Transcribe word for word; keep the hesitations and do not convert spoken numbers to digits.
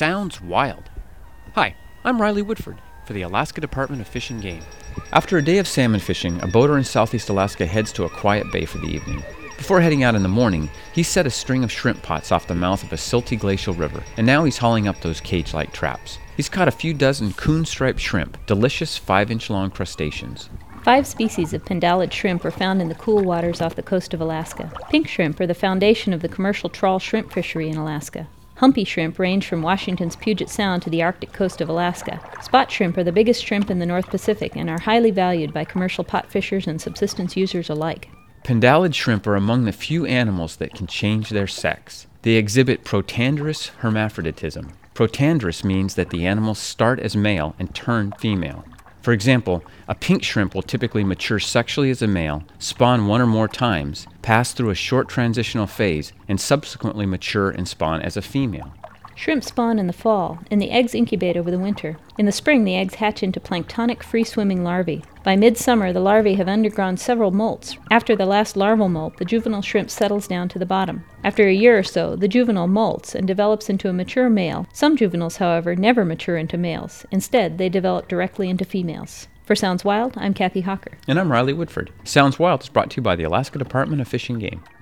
Sounds wild. Hi, I'm Riley Woodford for the Alaska Department of Fish and Game. After a day of salmon fishing, a boater in southeast Alaska heads to a quiet bay for the evening. Before heading out in the morning, he set a string of shrimp pots off the mouth of a silty glacial river, and now he's hauling up those cage-like traps. He's caught a few dozen coon-striped shrimp, delicious five-inch-long crustaceans. Five species of pendalid shrimp are found in the cool waters off the coast of Alaska. Pink shrimp are the foundation of the commercial trawl shrimp fishery in Alaska. Humpy shrimp range from Washington's Puget Sound to the Arctic coast of Alaska. Spot shrimp are the biggest shrimp in the North Pacific and are highly valued by commercial pot fishers and subsistence users alike. Pendalid shrimp are among the few animals that can change their sex. They exhibit protandrous hermaphroditism. Protandrous means that the animals start as male and turn female. For example, a pink shrimp will typically mature sexually as a male, spawn one or more times, pass through a short transitional phase, and subsequently mature and spawn as a female. Shrimp spawn in the fall, and the eggs incubate over the winter. In the spring, the eggs hatch into planktonic, free-swimming larvae. By midsummer, the larvae have undergone several molts. After the last larval molt, the juvenile shrimp settles down to the bottom. After a year or so, the juvenile molts and develops into a mature male. Some juveniles, however, never mature into males. Instead, they develop directly into females. For Sounds Wild, I'm Kathy Hawker. And I'm Riley Woodford. Sounds Wild is brought to you by the Alaska Department of Fish and Game.